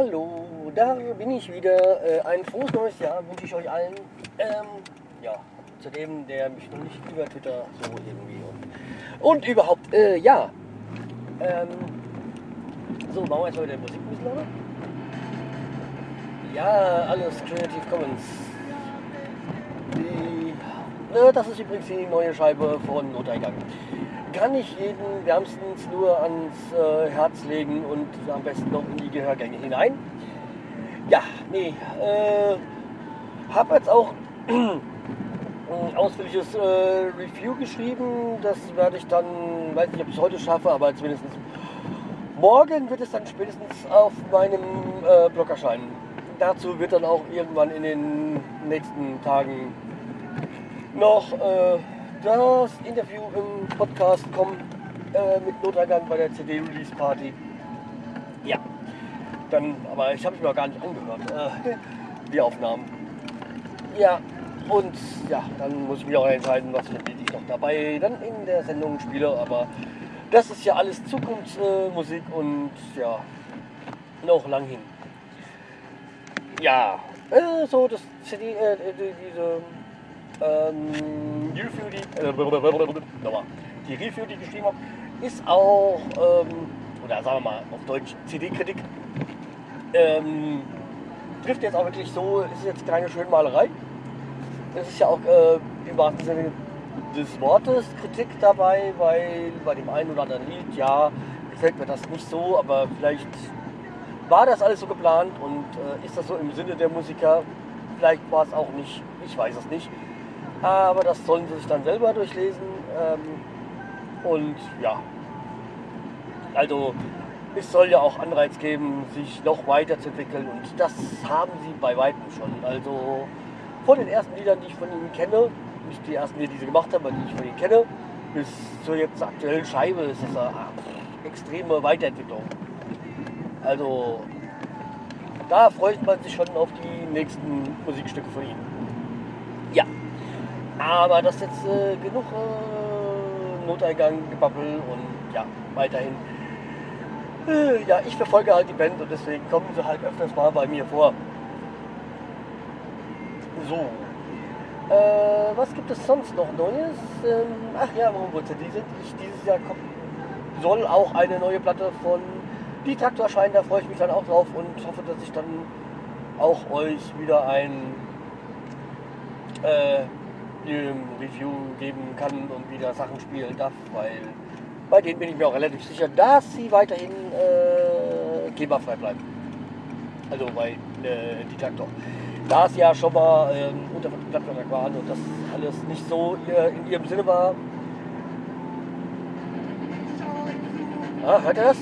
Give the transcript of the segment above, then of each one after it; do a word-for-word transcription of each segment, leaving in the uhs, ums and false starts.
Hallo, da bin ich wieder. Äh, ein frohes neues Jahr wünsche ich euch allen. Ähm, ja, zu dem, der mich noch nicht über Twitter so irgendwie und, und überhaupt, äh, ja. Ähm, so, machen wir jetzt mal wieder Musik ein bisschen, oder? Ja, alles Creative Commons. Die, äh, das ist übrigens die neue Scheibe von Noteingang. Kann ich jeden wärmstens nur ans äh, Herz legen und am besten noch in die Gehörgänge hinein. Ja, nee, äh, habe jetzt auch ein ausführliches äh, Review geschrieben. Das werde ich dann, weiß nicht, ob ich es heute schaffe, aber zumindest morgen wird es dann spätestens auf meinem äh, Blog erscheinen. Dazu wird dann auch irgendwann in den nächsten Tagen noch äh, das Interview im Podcast kommen äh, mit Noteingang bei der C D-Release-Party. Ja, dann, aber ich habe es mir gar nicht angehört, äh, die Aufnahmen. Ja, und ja, dann muss ich mich auch entscheiden, was für ein Lied ich noch dabei dann in der Sendung spiele. Aber das ist ja alles Zukunftsmusik äh, und ja, noch lang hin. Ja, äh, so das C D, äh, diese ähm, die Review, die, äh, die Review, die ich geschrieben habe, ist auch, ähm, oder sagen wir mal auf Deutsch, C D-Kritik. Ähm, trifft jetzt auch wirklich so, ist jetzt keine Schönmalerei. Es ist ja auch äh, im wahrsten Sinne des Wortes Kritik dabei, weil bei dem einen oder anderen Lied, ja, gefällt mir das nicht so, aber vielleicht war das alles so geplant und äh, ist das so im Sinne der Musiker, vielleicht war es auch nicht, ich weiß es nicht. Aber das sollen sie sich dann selber durchlesen. Ähm, und ja, also es soll ja auch Anreiz geben, sich noch weiterzuentwickeln. Und das haben sie bei weitem schon. Also von den ersten Liedern, die ich von ihnen kenne, nicht die ersten Lieder, die sie gemacht haben, aber die ich von ihnen kenne, bis zur jetzt aktuellen Scheibe ist das eine extreme Weiterentwicklung. Also da freut man sich schon auf die nächsten Musikstücke von ihnen. Ja. Aber das ist jetzt äh, genug äh, Noteingang, Gebabbel und ja, weiterhin. Äh, ja, ich verfolge halt die Band und deswegen kommen sie halt öfters mal bei mir vor. So. Äh, was gibt es sonst noch Neues? Ähm, ach ja, warum wollt's die sind? Ich, dieses Jahr kommt, soll auch eine neue Platte von Die Traktor erscheinen, da freue ich mich dann auch drauf und hoffe, dass ich dann auch euch wieder ein äh, Review geben kann und wieder Sachen spielen darf, weil bei denen bin ich mir auch relativ sicher, dass sie weiterhin äh, GEMA-frei bleiben. Also bei äh, die Traktor. Da es ja schon mal äh, unter Plattform waren und das alles nicht so äh, in ihrem Sinne war. Ah, hört ihr das?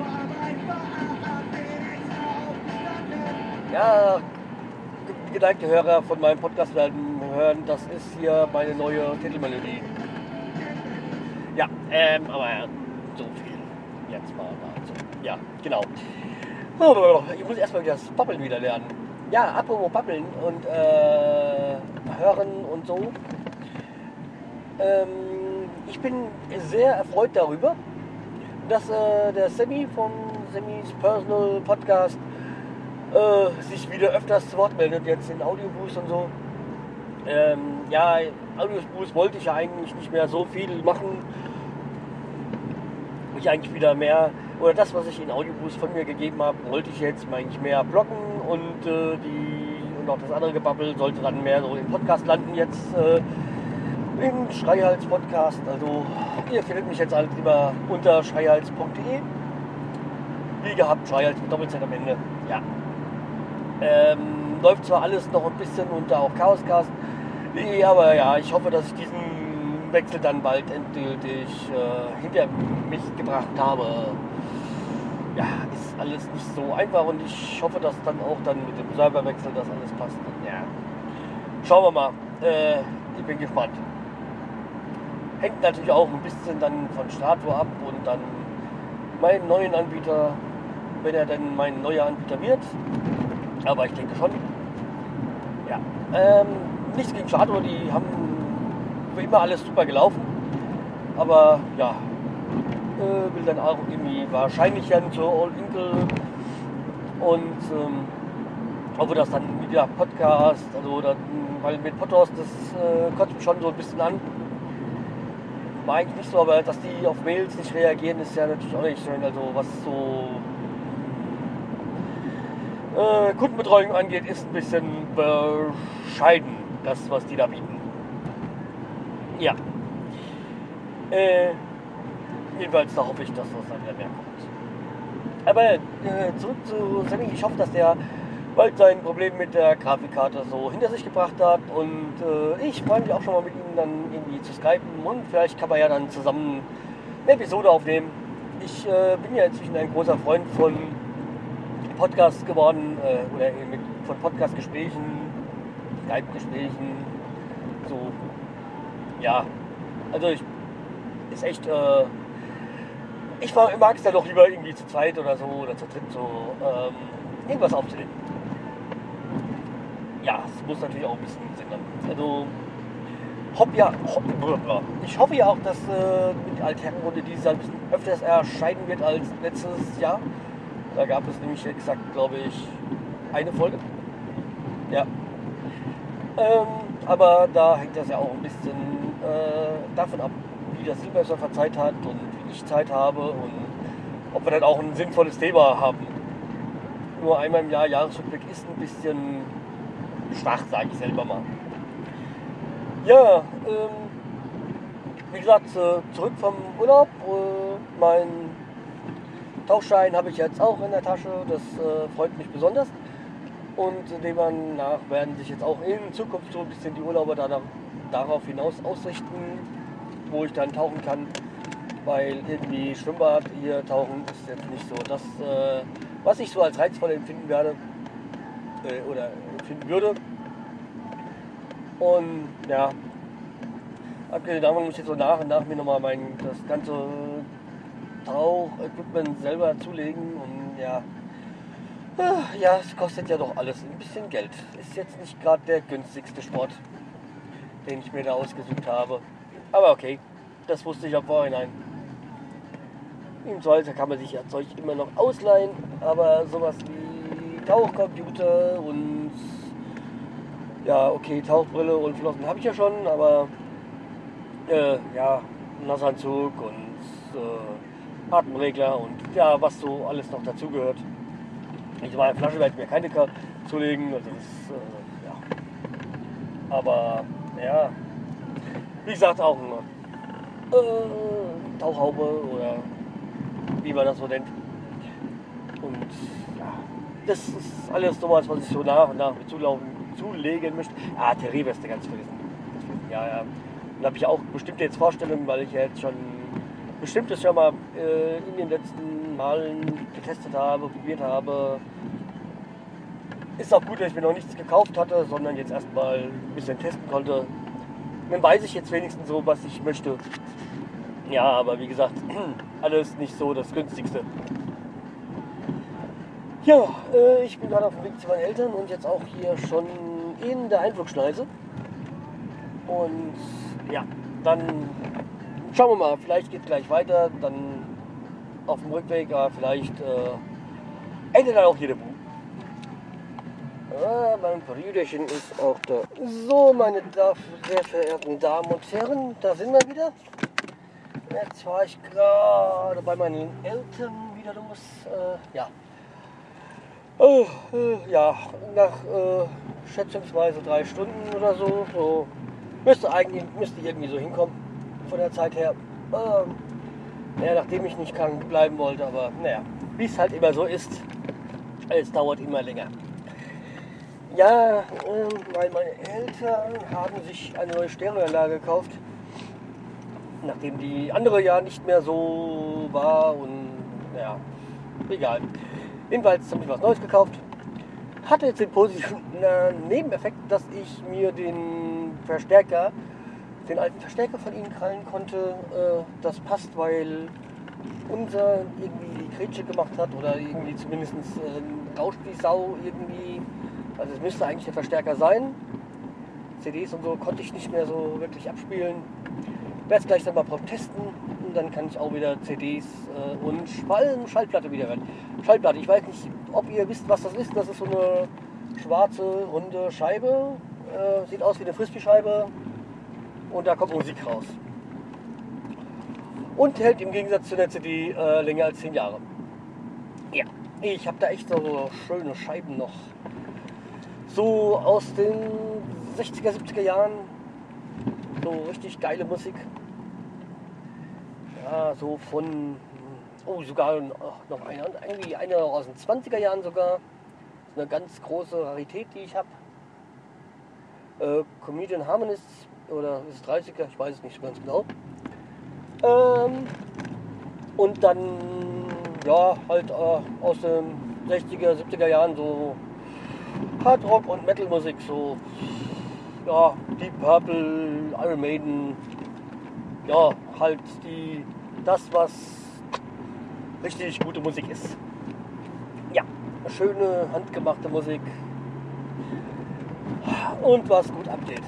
Ja, die geneigte Hörer von meinem Podcast werden hören, das ist hier meine neue Titelmelodie. Ja, ähm, aber so viel jetzt mal dazu. Ja, genau. Ich muss erstmal wieder das Babbeln wieder lernen. Ja, apropos Babbeln und äh, hören und so. Ähm, ich bin sehr erfreut darüber, dass äh, der Sammy vom Sammys Personal Podcast äh, sich wieder öfters zu Wort meldet, jetzt in Audioboost und so. Ähm, ja, Audioboost wollte ich ja eigentlich nicht mehr so viel machen. Ich eigentlich wieder mehr, oder das, was ich in Audioboost von mir gegeben habe, wollte ich jetzt eigentlich mehr blocken und äh, die und auch das andere Gebabbel sollte dann mehr so im Podcast landen jetzt äh, im Schreihals Podcast. Also ihr findet mich jetzt halt lieber unter schreihals punkt de. Wie gehabt, Schreihals mit Doppelzeit am Ende. Ja. Ähm, läuft zwar alles noch ein bisschen unter auch Chaoscast, aber ja, ich hoffe, dass ich diesen Wechsel dann bald endgültig äh, hinter mich gebracht habe. Ja, ist alles nicht so einfach und ich hoffe, dass dann auch dann mit dem Serverwechsel das alles passt. Und ja, schauen wir mal. Äh, ich bin gespannt. Hängt natürlich auch ein bisschen dann von Strato ab und dann meinen neuen Anbieter, wenn er denn mein neuer Anbieter wird. Aber ich denke schon. Ja. Ähm, nichts gegen Strato, die haben wie immer alles super gelaufen. Aber ja, äh, will dann auch irgendwie wahrscheinlich dann zur All Inkle Und ähm, ob wir das dann wieder Podcast, also dann, weil mit Podcast, das äh, kotzt mich schon so ein bisschen an. War eigentlich nicht so, aber dass die auf Mails nicht reagieren, ist ja natürlich auch nicht schön. Also was so äh, Kundenbetreuung angeht, ist ein bisschen bescheiden, das was die da bieten. Ja. Äh, jedenfalls da hoffe ich, dass das dann wieder mehr kommt. Aber äh, zurück zu Sammy. Ich hoffe, dass der bald sein Problem mit der Grafikkarte so hinter sich gebracht hat. Und äh, ich freue mich auch schon mal mit ihm dann irgendwie zu skypen. Und vielleicht kann man ja dann zusammen eine Episode aufnehmen. Ich äh, bin ja inzwischen ein großer Freund von Podcasts geworden. Äh, oder mit, von Podcast-Gesprächen, Skype-Gesprächen. So, ja. Also ich ist echt, äh, ich mag es ja doch lieber irgendwie zu zweit oder so, oder zu dritt so, ähm, irgendwas aufzunehmen. Ja, es muss natürlich auch ein bisschen Sinn haben. Also, hopp, ja, hopp, ich hoffe ja auch, dass äh, mit Altherrenrunde dieses Jahr ein bisschen öfters erscheinen wird als letztes Jahr. Da gab es nämlich exakt, glaube ich, eine Folge. Ja. Ähm, aber da hängt das ja auch ein bisschen äh, davon ab, wie das Silbersurfer Zeit hat und wie ich Zeit habe und ob wir dann auch ein sinnvolles Thema haben. Nur einmal im Jahr Jahresrückblick ist ein bisschen schwach, sage ich selber mal. Ja, ähm, wie gesagt, äh, zurück vom Urlaub. Äh, mein Tauchschein habe ich jetzt auch in der Tasche, das äh, freut mich besonders. Und demnach werden sich jetzt auch in Zukunft so ein bisschen die Urlauber da, darauf hinaus ausrichten, wo ich dann tauchen kann, weil irgendwie Schwimmbad hier tauchen ist jetzt nicht so das, äh, was ich so als reizvoll empfinden werde äh, oder empfinden würde. Und ja, abgesehen davon muss ich jetzt so nach und nach mir nochmal mein das ganze Tauchequipment selber zulegen und ja, ja, es kostet ja doch alles ein bisschen Geld. Ist jetzt nicht gerade der günstigste Sport, den ich mir da ausgesucht habe. Aber okay, das wusste ich am Vorhinein. Im Zweifel kann man sich ja Zeug immer noch ausleihen, aber sowas wie Tauchcomputer und ja, okay, Tauchbrille und Flossen habe ich ja schon, aber äh, ja, Nassanzug und äh, Atemregler und ja, was so alles noch dazugehört. Ich meine, Flasche werde ich mir keine zulegen, also das, äh, ja. Aber ja, wie gesagt, auch eine äh, Tauchhaube oder wie man das so nennt. Und ja, das ist alles sowas, was ich so nach und nach mit zulaufen, zulegen möchte. Ah, Terry-Weste ganz vergessen. Ja, ja. Und habe ich auch bestimmte jetzt Vorstellungen, weil ich ja jetzt schon bestimmtes schon mal äh, in den letzten Malen getestet habe, probiert habe. Ist auch gut, dass ich mir noch nichts gekauft hatte, sondern jetzt erstmal ein bisschen testen konnte. Dann weiß ich jetzt wenigstens so, was ich möchte. Ja, aber wie gesagt, alles nicht so das günstigste. Ja, äh, ich bin gerade auf dem Weg zu meinen Eltern und jetzt auch hier schon in der Einflugschneise. Und ja, dann schauen wir mal, vielleicht geht es gleich weiter, dann auf dem Rückweg, aber vielleicht äh, endet dann auch hier der Buch. Ah, mein Brüderchen ist auch da. So, meine sehr verehrten Damen und Herren, da sind wir wieder. Jetzt fahre ich gerade bei meinen Eltern wieder los. Äh, ja. Äh, äh, ja, nach äh, schätzungsweise drei Stunden oder so, so müsste eigentlich müsste irgendwie so hinkommen von der Zeit her. Äh, ja, nachdem ich nicht krank bleiben wollte, aber naja, wie es halt immer so ist, es dauert immer länger. Ja, äh, weil meine Eltern haben sich eine neue Stereoanlage gekauft, nachdem die andere ja nicht mehr so war und naja, egal. Jedenfalls haben sie was Neues gekauft. Hatte jetzt den positiven äh, Nebeneffekt, dass ich mir den Verstärker, den alten Verstärker von ihnen krallen konnte. Äh, das passt, weil unser irgendwie die Grätsche gemacht hat oder irgendwie zumindest äh, rauscht wie Sau irgendwie. Also es müsste eigentlich der Verstärker sein. C Ds und so konnte ich nicht mehr so wirklich abspielen. Ich werde es gleich dann mal prob testen und dann kann ich auch wieder C Ds äh, und Schall, Schallplatte wieder hören. Schallplatte, ich weiß nicht, ob ihr wisst, was das ist. Das ist so eine schwarze, runde Scheibe. Äh, sieht aus wie eine Frisbee-Scheibe. Und da kommt Musik raus. Und hält im Gegensatz zu der C D äh, länger als zehn Jahre. Ja, ich habe da echt so schöne Scheiben noch. So aus den sechziger, siebziger Jahren. So richtig geile Musik. Ja, so von, oh, sogar noch eine, irgendwie eine aus den zwanziger Jahren sogar. Das ist eine ganz große Rarität, die ich habe. Äh, Comedian Harmonists, oder ist es dreißiger, ich weiß es nicht so ganz genau. Ähm, und dann, ja, halt äh, aus den sechziger, siebziger Jahren so Hard Rock und Metal Musik, so, ja, Deep Purple, Iron Maiden, ja, halt die, das, was richtig gute Musik ist. Ja, schöne, handgemachte Musik und was gut abgeht.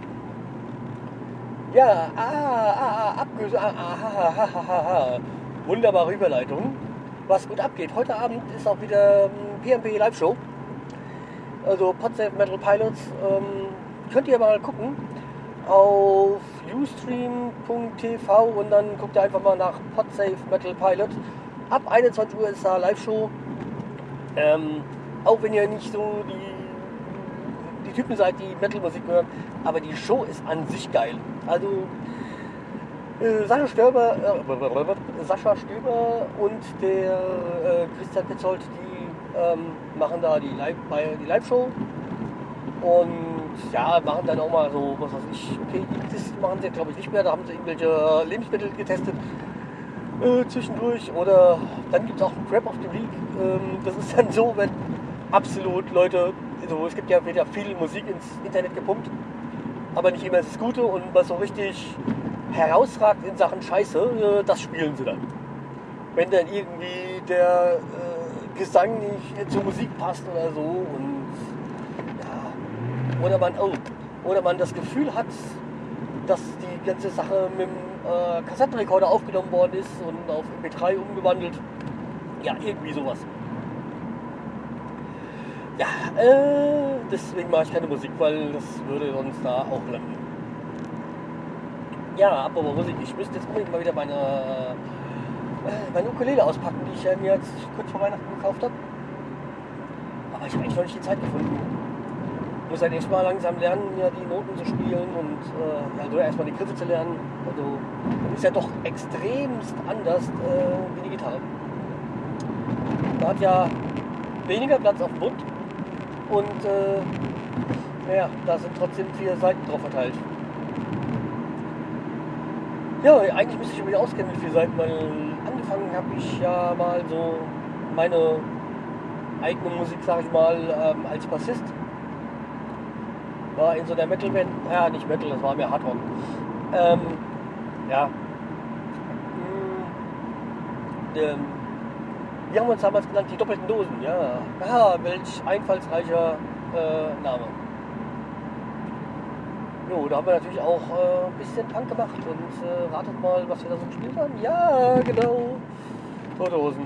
Ja, ah, ah, ah, abge- ah, ah, ah, ah, ah, ah, ah. Wunderbare Überleitung. Was gut abgeht. Heute Abend ist auch wieder ähm, P M P Live Show. Also Podsafe Metal Pilots. Ähm, könnt ihr mal gucken auf ustream punkt t v und dann guckt ihr einfach mal nach Podsafe Metal Pilot. Ab einundzwanzig Uhr ist da Live Show. Ähm, auch wenn ihr nicht so die, die Typen seid, die Metal-Musik hören, aber die Show ist an sich geil. Also äh, Sascha Störber, äh, Sascha Stöber und der äh, Christian Petzold, die ähm, machen da die Live, die Live-Show und ja, machen dann auch mal so, was weiß ich, okay, das machen sie glaube ich nicht mehr, da haben sie irgendwelche Lebensmittel getestet äh, zwischendurch oder dann gibt es auch ein Crap of the Week, ähm, das ist dann so, wenn absolut Leute, also es gibt ja, wird ja viel Musik ins Internet gepumpt, aber nicht immer ist es Gute und was so richtig herausragt in Sachen Scheiße, das spielen sie dann. Wenn dann irgendwie der äh, Gesang nicht zur Musik passt oder so und ja, oder man, oh, oder man das Gefühl hat, dass die ganze Sache mit dem äh, Kassettenrekorder aufgenommen worden ist und auf M P drei umgewandelt. Ja, irgendwie sowas. Ja, äh, deswegen mache ich keine Musik, weil das würde sonst da auch landen. Ja, apropos Musik, ich müsste jetzt unbedingt mal wieder meine, äh, meine Ukulele auspacken, die ich ja mir jetzt kurz vor Weihnachten gekauft habe. Aber ich habe eigentlich noch nicht die Zeit gefunden. Ich muss halt erstmal langsam lernen, ja, die Noten zu spielen und äh, also erstmal die Griffe zu lernen. Also ist ja doch extremst anders äh, wie die Gitarre. Da hat ja weniger Platz auf dem Bund. Und äh, naja, da sind trotzdem vier Seiten drauf verteilt. Ja, eigentlich müsste ich mich wieder auskennen mit vier Seiten, weil angefangen habe ich ja mal so meine eigene Musik, sag ich mal, ähm, als Bassist. War in so einer Metal-Band, ja nicht Metal, das war mehr Hardrock. Ähm, ja. Hm, ähm, wie haben wir uns damals genannt? Die doppelten Dosen, ja. Aha, welch einfallsreicher äh, Name. Jo, da haben wir natürlich auch äh, ein bisschen Punk gemacht und äh, ratet mal, was wir da so gespielt haben. Ja, genau. Tote Hosen.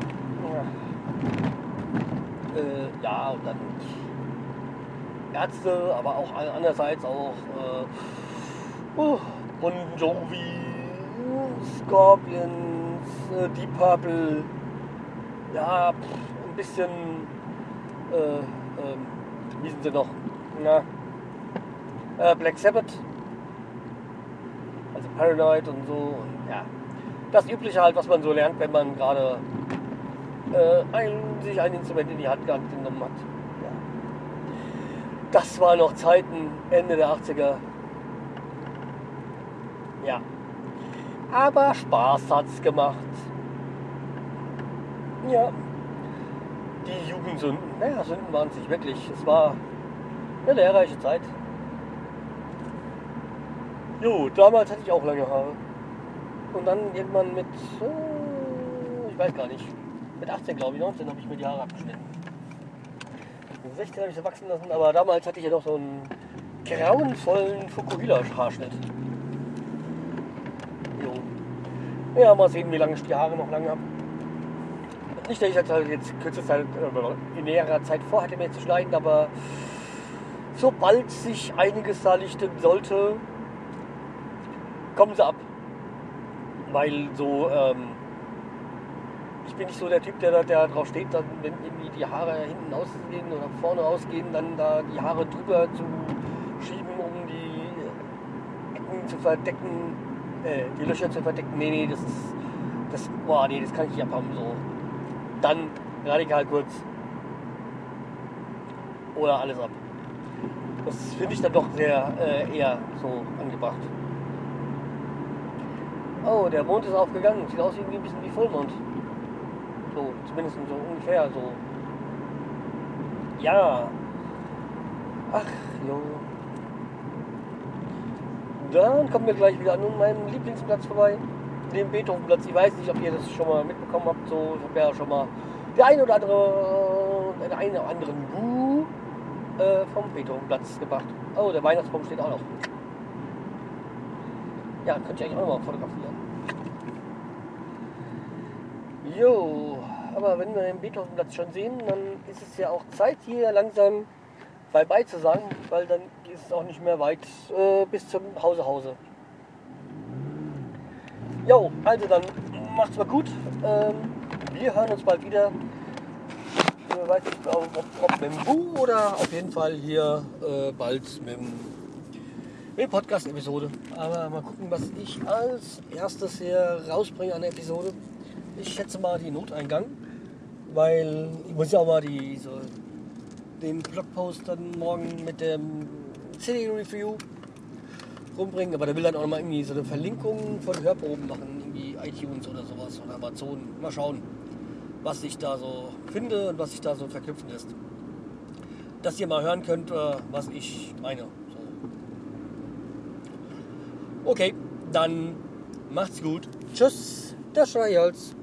Ja, äh, ja und dann Ärzte, aber auch andererseits auch äh, uh, Bon Jovi, Scorpions, äh, Deep Purple. Ja, pff, ein bisschen, äh, äh, wie sind sie noch? Na, äh, Black Sabbath, also Paranoid und so. Und, ja, das Übliche halt, was man so lernt, wenn man gerade äh, ein, sich ein Instrument in die Hand genommen hat. Ja. Das waren noch Zeiten, Ende der achtziger. Ja, aber Spaß hat's gemacht. Ja, die Jugendsünden, naja, Sünden waren es nicht wirklich. Es war eine lehrreiche Zeit. Jo, damals hatte ich auch lange Haare. Und dann irgendwann mit, äh, ich weiß gar nicht, mit achtzehn glaube ich, neunzehn habe ich mir die Haare abgeschnitten. Mit sechzehn habe ich sie wachsen lassen, aber damals hatte ich ja noch so einen grauenvollen Fukuhila-Haarschnitt. Jo. Ja, mal sehen, wie lange ich die Haare noch lange habe. Nicht, dass ich das halt jetzt kürzester Zeit, äh, in näherer Zeit vorhatte, mir zu schneiden, aber sobald sich einiges da lichten sollte, kommen sie ab. Weil so, ähm, ich bin nicht so der Typ, der da der drauf steht, dann, wenn irgendwie die Haare hinten ausgehen oder vorne ausgehen, dann da die Haare drüber zu schieben, um die Ecken zu verdecken, äh, die Löcher zu verdecken. Nee, nee, das ist, das, boah, nee, das kann ich nicht abhaben, so. Dann radikal kurz. Oder alles ab. Das finde ich dann doch sehr, äh, eher so angebracht. Oh, der Mond ist aufgegangen. Sieht aus irgendwie ein bisschen wie Vollmond. So, zumindest so ungefähr so. Ja. Ach, jo. Dann kommen wir gleich wieder an meinem Lieblingsplatz vorbei. Dem Beethovenplatz. Ich weiß nicht, ob ihr das schon mal mitbekommen habt. So, ich habe ja schon mal der eine oder andere, den einen oder anderen Buh äh, vom Beethovenplatz gebracht. Oh, der Weihnachtsbaum steht auch noch. Ja, könnt ihr eigentlich auch noch mal fotografieren. Jo, aber wenn wir den Beethovenplatz schon sehen, dann ist es ja auch Zeit, hier langsam bye-bye zu sagen, weil dann ist es auch nicht mehr weit äh, bis zum Hause Hause. Jo, also dann macht's mal gut. Ähm, wir hören uns bald wieder. Ich weiß nicht, ob, ob mit dem Bu oder auf jeden Fall hier äh, bald mit dem Eine Podcast-Episode. Aber mal gucken, was ich als erstes hier rausbringe an der Episode. Ich schätze mal die Noteingang, weil ich muss ja auch mal die, so, den Blogpost dann morgen mit dem C D-Review rumbringen. Aber da will dann auch noch mal irgendwie so eine Verlinkung von Hörproben machen, irgendwie iTunes oder sowas oder Amazon. Mal schauen, was ich da so finde und was sich da so verknüpfen lässt. Dass ihr mal hören könnt, was ich meine. Okay, dann macht's gut. Tschüss, der Schreihals.